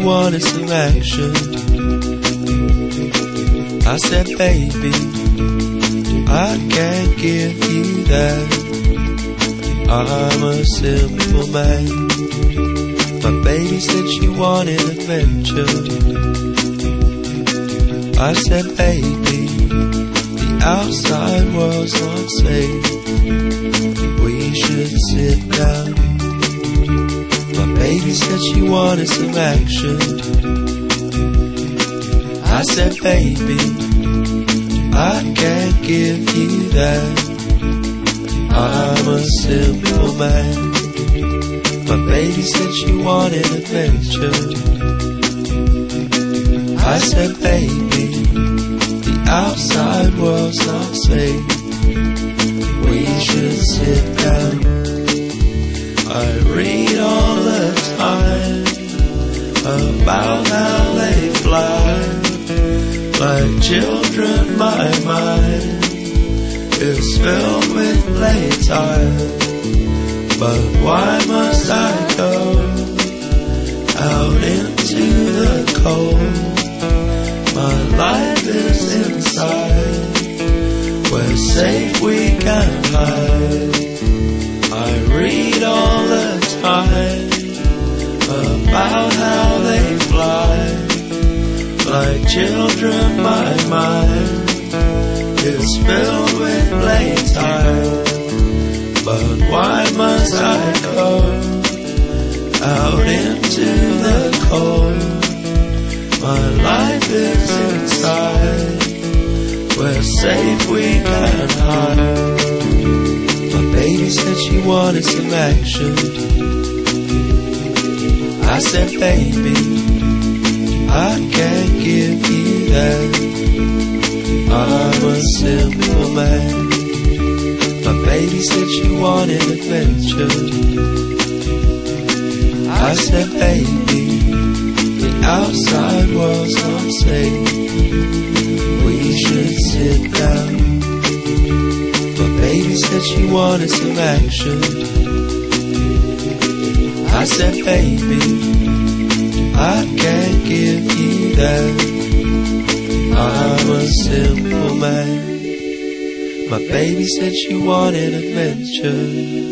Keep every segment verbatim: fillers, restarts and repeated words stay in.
wanted some action. I said, baby, I can't give you that. I'm a simple man. My baby said she wanted adventure. I said, baby, the outside world's not safe. We should sit down. My baby said she wanted some action. I said, baby, I can't give you that. I'm a simple man. My baby said she wanted adventure. I said, baby, the outside world's not safe. We should sit down. I read all the time about how they fly. Like children, my mind is filled with playtime. But why must I go out into the cold? My life is inside, we're safe, we can hide. I read all the time about how they fly. Like children, my mind is filled with playtime. But why must I go out into the cold? My life is inside, we're safe, we can hide. My baby said she wanted some action. I said, baby, I can't give you that. I'm a simple man. My baby said she wanted adventure. I said, baby, the outside world's not safe. We should sit down. My baby said she wanted some action. I said, baby, I can't give you that. I'm a simple man. My baby said she wanted adventure.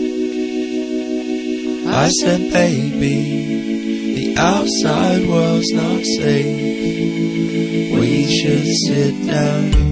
I said, baby, the outside world's not safe. We should sit down.